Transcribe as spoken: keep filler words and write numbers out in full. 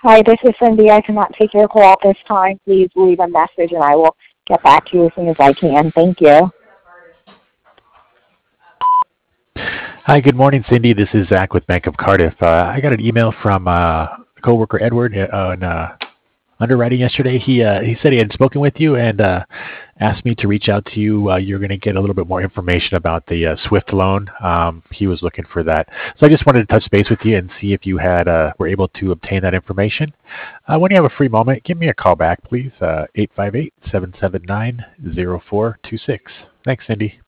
Hi, this is Cindy. I cannot take your call at this time. Please leave a message and I will get back to you as soon as I can. Thank you. Hi, good morning, Cindy. This is Zach with Bank of Cardiff. Uh, I got an email from uh, coworker Edward uh, on uh, underwriting yesterday. He uh, he said he had spoken with you and uh, asked me to reach out to you. Uh, you're going to get a little bit more information about the uh, Swift loan. Um, he was looking for that, so I just wanted to touch base with you and see if you had uh, were able to obtain that information. Uh, when you have a free moment, give me a call back, please. Uh, eight five eight, seven seven nine, zero four two six. Thanks, Cindy.